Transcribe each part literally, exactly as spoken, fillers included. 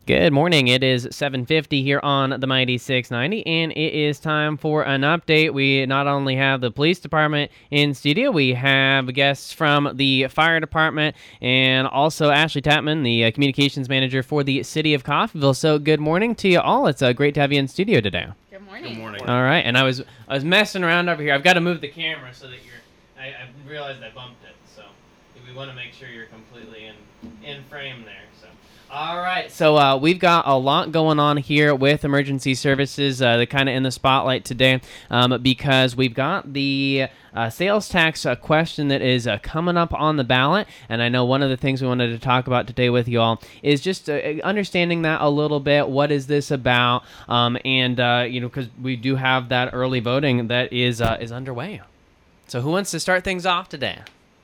Good morning. It is seven fifty here on the Mighty six ninety, and it is time for an update. We not only have the police department in studio, we have guests from the fire department, and also Ashley Tapman, the uh, communications manager for the city of Coffeyville. So good morning to you all. It's uh, great to have you in studio today. Good morning. Good morning. All right, and I was I was messing around over here. I've got to move the camera so that you're. I, I realized I bumped it, so we want to make sure you're completely in in frame there. So. All right, so uh, we've got a lot going on here with emergency services. Uh, they're kind of in the spotlight today um, because we've got the uh, sales tax uh, question that is uh, coming up on the ballot. And I know one of the things we wanted to talk about today with you all is just uh, understanding that a little bit. What is this about? Um, and, uh, you know, because we do have that early voting that is uh, is underway. So who wants to start things off today?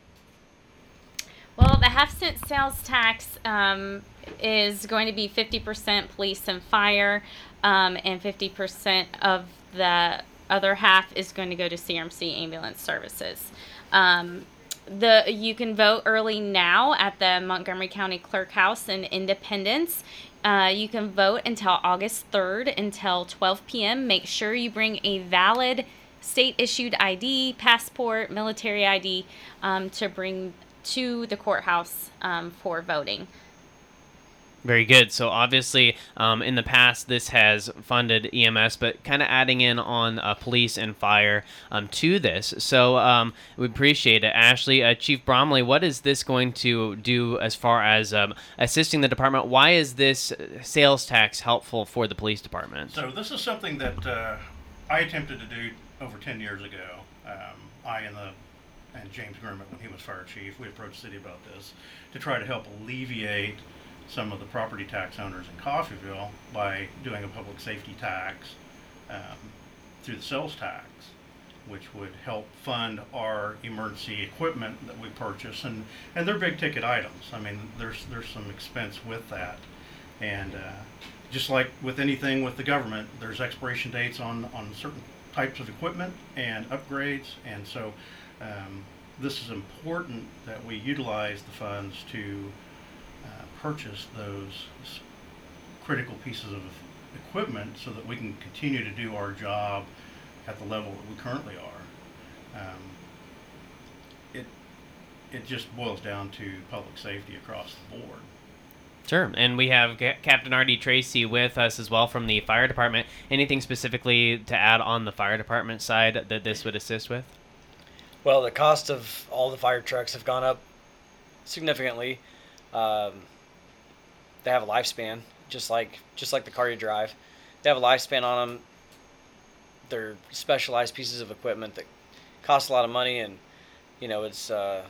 Well, the half-cent sales tax um, is going to be fifty percent police and fire, um, and fifty percent of the other half is going to go to C R M C ambulance services. Um, the you can vote early now at the Montgomery County Clerk House in Independence. Uh, you can vote until August third until twelve p.m. Make sure you bring a valid state-issued I D, passport, military I D um, to bring to the courthouse um, for voting. Very good. So obviously, um, in the past, this has funded E M S, but kind of adding in on uh, police and fire um, to this. So um, we appreciate it. Ashley, uh, Chief Bromley, what is this going to do as far as um, assisting the department? Why is this sales tax helpful for the police department? So this is something that uh, I attempted to do over ten years ago. Um, I and the and James Grimmett, when he was fire chief, we approached the city about this to try to help alleviate some of the property tax owners in Coffeyville by doing a public safety tax um, through the sales tax, which would help fund our emergency equipment that we purchase, and, and they're big ticket items. I mean, there's there's some expense with that, and uh, just like with anything with the government, there's expiration dates on, on certain types of equipment and upgrades, and so um, this is important that we utilize the funds to uh, purchase those s- critical pieces of equipment so that we can continue to do our job at the level that we currently are. Um, it it just boils down to public safety across the board. Sure, and we have Ca- Captain R D Tracy with us as well from the fire department. Anything specifically to add on the fire department side that this would assist with? Well, the cost of all the fire trucks have gone up significantly. Um, they have a lifespan, just like just like the car you drive. They have a lifespan on them. They're specialized pieces of equipment that cost a lot of money, and you know it's uh,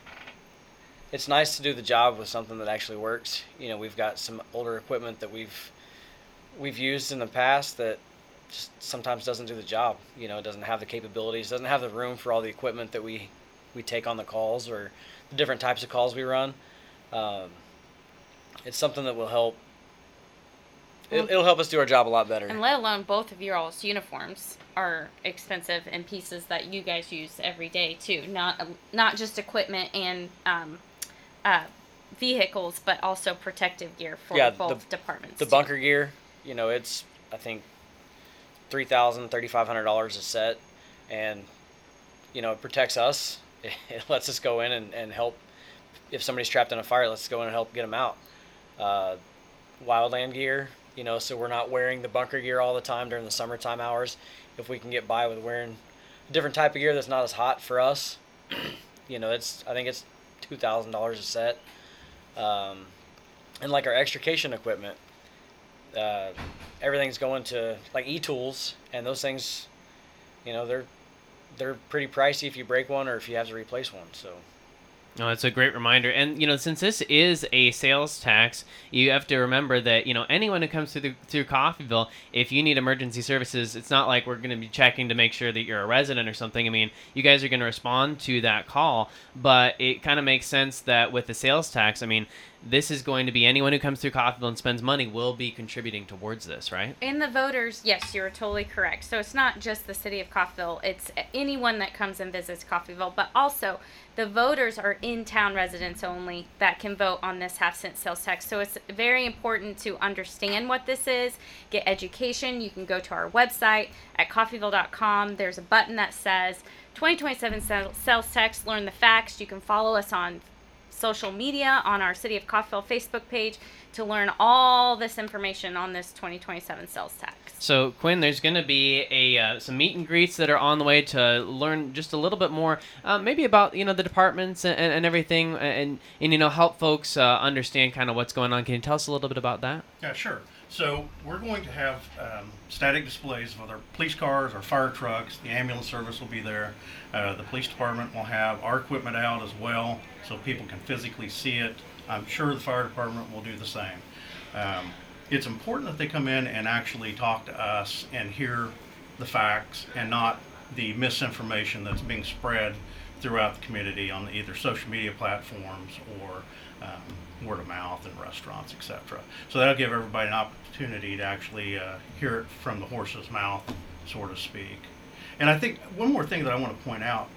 it's nice to do the job with something that actually works. You know, we've got some older equipment that we've we've used in the past that just sometimes doesn't do the job. You know, it doesn't have the capabilities, doesn't have the room for all the equipment that we, we take on the calls or the different types of calls we run. Um, it's something that will help. It'll, it'll help us do our job a lot better. And let alone both of your all's uniforms are expensive and pieces that you guys use every day too. Not not just equipment and um, uh, vehicles, but also protective gear for yeah, both the, departments. The too. bunker gear, you know, it's I think three thousand dollars, thirty-five hundred dollars a set, and you know it protects us. It lets us go in and, and help if somebody's trapped in a fire. Let's go in and help get them out. Uh, wildland gear, you know, so we're not wearing the bunker gear all the time during the summertime hours. If we can get by with wearing a different type of gear that's not as hot for us, you know, it's I think it's two thousand dollars a set. Um, and like our extrication equipment. Uh, everything's going to like e-tools, and those things, you know, they're they're pretty pricey if you break one or if you have to replace one. So No, it's a great reminder. And, you know, since this is a sales tax, you have to remember that, you know, anyone who comes through, the, through Coffeyville, if you need emergency services, it's not like we're going to be checking to make sure that you're a resident or something. I mean, you guys are going to respond to that call, but it kind of makes sense that with the sales tax, I mean, this is going to be anyone who comes through Coffeyville and spends money will be contributing towards this, right? And the voters, yes, you're totally correct. So it's not just the city of Coffeyville, it's anyone that comes and visits Coffeyville, but also the voters are in-town residents only that can vote on this half-cent sales tax. So it's very important to understand what this is, get education. You can go to our website at coffeyville dot com. There's a button that says twenty twenty-seven sales tax, learn the facts. You can follow us on social media, on our City of Coffeyville Facebook page, to learn all this information on this twenty twenty-seven sales tax. So, Quinn, there's going to be a uh, some meet and greets that are on the way to learn just a little bit more, uh, maybe about, you know, the departments and, and everything, and, and, you know, help folks uh, understand kind of what's going on. Can you tell us a little bit about that? Yeah, sure. So we're going to have um, static displays of other police cars, our fire trucks, the ambulance service will be there. Uh, the police department will have our equipment out as well, so people can physically see it. I'm sure the fire department will do the same. Um, it's important that they come in and actually talk to us and hear the facts and not the misinformation that's being spread throughout the community on either social media platforms or um, word of mouth in restaurants, et cetera. So that'll give everybody an opportunity to actually uh, hear it from the horse's mouth, so to speak. And I think one more thing that I want to point out,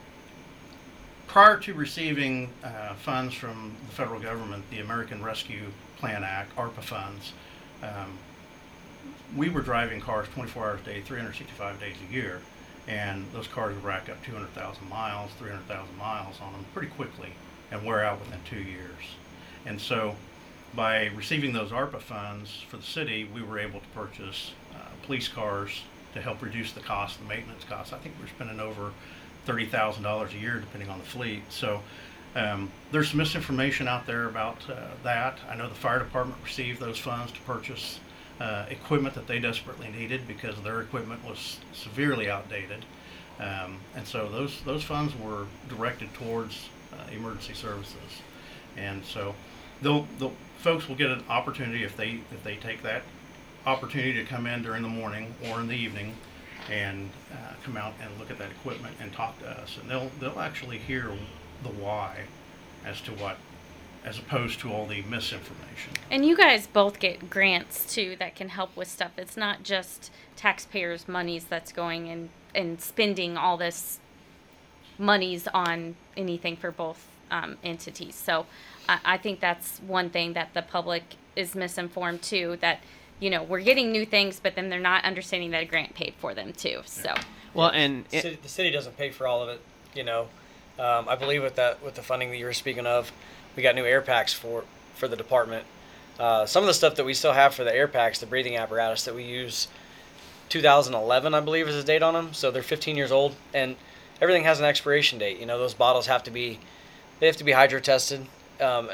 prior to receiving uh, funds from the federal government, the American Rescue Plan Act, ARPA funds, um, we were driving cars twenty-four hours a day, three hundred sixty-five days a year, and those cars would rack up two hundred thousand miles, three hundred thousand miles on them pretty quickly and wear out within two years. And so by receiving those ARPA funds for the city, we were able to purchase uh, police cars to help reduce the cost, the maintenance costs. I think we're spending over thirty thousand dollars a year depending on the fleet. So um, there's some misinformation out there about uh, that. I know the fire department received those funds to purchase uh, equipment that they desperately needed because their equipment was severely outdated. Um, and so those, those funds were directed towards uh, emergency services. And so they'll, they'll, folks will get an opportunity if they, if they take that opportunity to come in during the morning or in the evening and uh, come out and look at that equipment and talk to us, and they'll they'll actually hear the why as to what, as opposed to all the misinformation. And you guys both get grants too that can help with stuff. It's not just taxpayers' monies that's going and and spending all this monies on anything for both um, entities. So I, I think that's one thing that the public is misinformed too, that you know, we're getting new things, but then they're not understanding that a grant paid for them too. So, well, and the city, the city doesn't pay for all of it. You know, um, I believe with that, with the funding that you were speaking of, we got new air packs for for the department. Uh, some of the stuff that we still have for the air packs, the breathing apparatus that we use, two thousand eleven, I believe, is the date on them. So they're fifteen years old, and everything has an expiration date. You know, those bottles have to be, they have to be hydro tested um,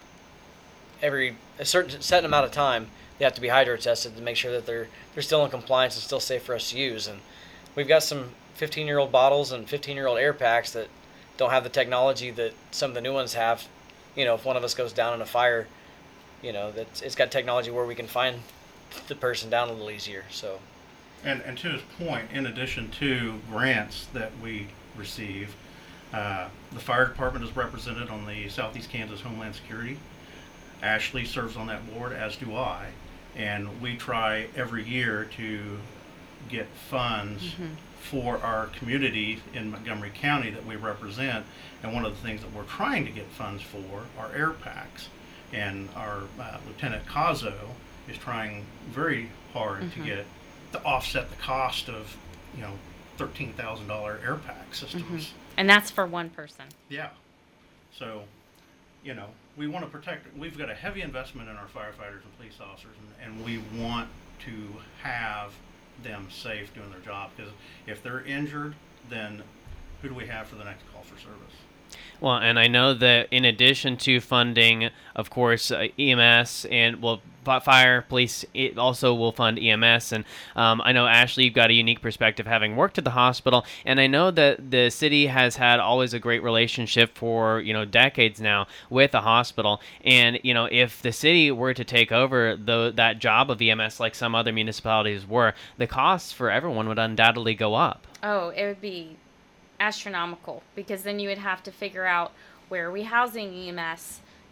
every a certain set amount of time. They have to be hydro tested to make sure that they're they're still in compliance and still safe for us to use. And we've got some fifteen-year-old bottles and fifteen-year-old air packs that don't have the technology that some of the new ones have. You know, if one of us goes down in a fire, you know, that it's got technology where we can find the person down a little easier. So, and and to his point, in addition to grants that we receive, uh, the fire department is represented on the Southeast Kansas Homeland Security. Ashley serves on that board, as do I. And we try every year to get funds mm-hmm. for our community in Montgomery County that we represent. And one of the things that we're trying to get funds for are air packs. And our uh, Lieutenant Cazzo is trying very hard mm-hmm. to get to offset the cost of, you know, thirteen thousand dollars air pack systems. Mm-hmm. And that's for one person. Yeah. So, you know, we want to protect, we've got a heavy investment in our firefighters and police officers, and, and we want to have them safe doing their job, because if they're injured, then who do we have for the next call for service? Well, and I know that in addition to funding, of course, uh, E M S and, well, fire, police, it also will fund E M S. And um, I know, Ashley, you've got a unique perspective having worked at the hospital. And I know that the city has had always a great relationship for, you know, decades now with the hospital. And, you know, if the city were to take over the, that job of E M S like some other municipalities were, the costs for everyone would undoubtedly go up. Oh, it would be astronomical, because then you would have to figure out, where are we housing E M S?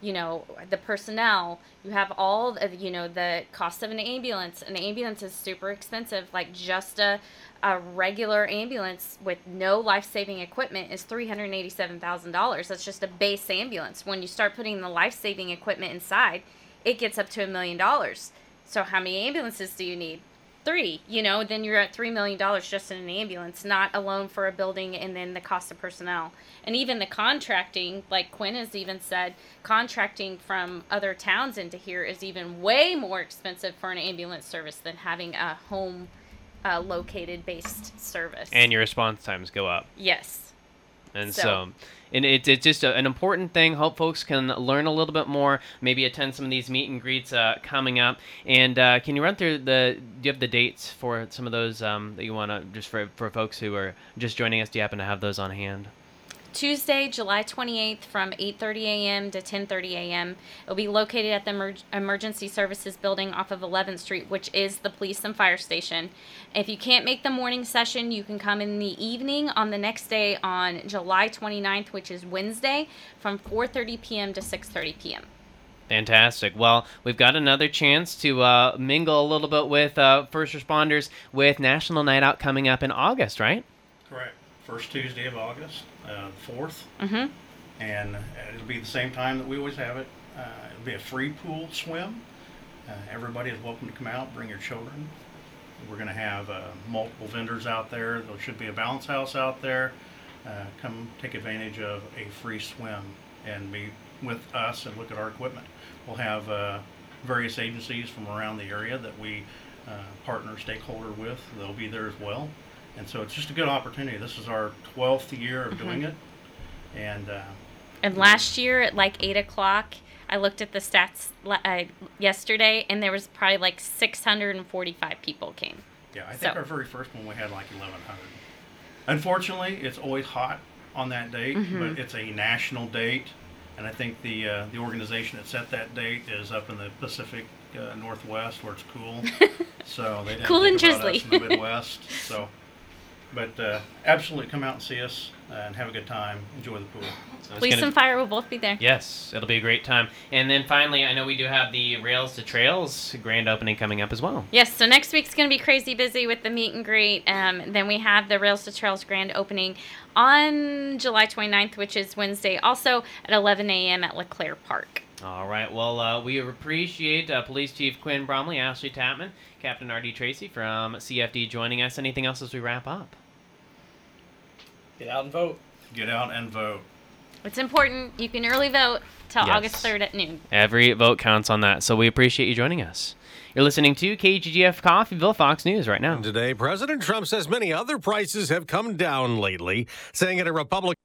you know, the personnel. You have all of, you know, the cost of an ambulance. An ambulance is super expensive. Like just a, a regular ambulance with no life-saving equipment is three hundred eighty-seven thousand dollars. That's just a base ambulance. When you start putting the life-saving equipment inside, it gets up to a million dollars. So how many ambulances do you need? Three. You know, then you're at three million dollars just in an ambulance, not alone for a building and then the cost of personnel. And even the contracting, like Quinn has even said, contracting from other towns into here is even way more expensive for an ambulance service than having a home uh, located based service. And your response times go up. Yes. And So- so, and it, it's just a, an important thing. Hope folks can learn a little bit more, maybe attend some of these meet and greets uh, coming up. And uh, can you run through the, do you have the dates for some of those um, that you want to, just for, for folks who are just joining us, do you happen to have those on hand? Tuesday, July twenty-eighth from eight thirty a.m. to ten thirty a.m. It'll be located at the Emer- Emergency Services Building off of eleventh Street, which is the police and fire station. If you can't make the morning session, you can come in the evening on the next day on July twenty-ninth, which is Wednesday, from four thirty p.m. to six thirty p.m. Fantastic. Well, we've got another chance to uh, mingle a little bit with uh, first responders with National Night Out coming up in August, right? Correct. First Tuesday of August, uh, fourth, Mm-hmm. and uh, it'll be the same time that we always have it. Uh, it'll be a free pool swim. Uh, everybody is welcome to come out, bring your children. We're going to have uh, multiple vendors out there. There should be a bounce house out there. Uh, come take advantage of a free swim and be with us and look at our equipment. We'll have uh, various agencies from around the area that we uh, partner stakeholder with. They'll be there as well. And so it's just a good opportunity. This is our twelfth year of doing it. And uh, And last year at like eight o'clock, I looked at the stats uh, yesterday, and there was probably like six hundred forty-five people came. yeah, I think So- our very first one we had like eleven hundred. Unfortunately, it's always hot on that date, Mhm. but it's a national date. And I think the uh, the organization that set that date is up in the Pacific uh, Northwest where it's cool. So they didn't Cool think and about us drizzly. in the Midwest. So, but uh, absolutely come out and see us uh, and have a good time. Enjoy the pool. So it's Police gonna- and fire will both be there. Yes, it'll be a great time. And then finally, I know we do have the Rails to Trails grand opening coming up as well. Yes, so next week's going to be crazy busy with the meet and greet. Um, then we have the Rails to Trails grand opening on July twenty-ninth, which is Wednesday, also at eleven a.m. at LeClaire Park. All right. Well, uh, we appreciate uh, Police Chief Quinn Bromley, Ashley Tapman, Captain R D Tracy from C F D joining us. Anything else as we wrap up? Get out and vote. Get out and vote. It's important. You can early vote till Yes. August third at noon. Every vote counts on that. So we appreciate you joining us. You're listening to K G G F Coffeeville, Fox News right now. Today, President Trump says many other prices have come down lately, saying at a Republican